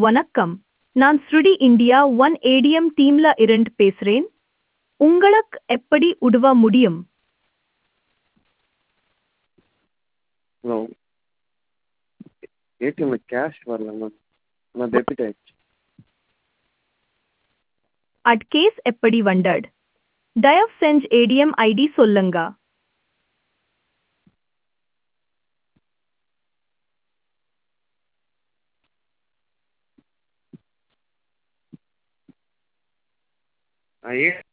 வணக்கம். நான் ஸ்ருடி India one ATM டீம்ல இருந்து பேசுறேன். உங்களுக்கு எப்படி உதவ முடியும்? ஹலோ. ஏடிஎம்ல கேஷ் வரல மேம். ஆனால் டெபிட் ஆயிடுச்சு. அட் கேஸ் எப்படி வந்தது? தயவு செஞ்சு ஏடிஎம் ஐடி சொல்லுங்க. ஏ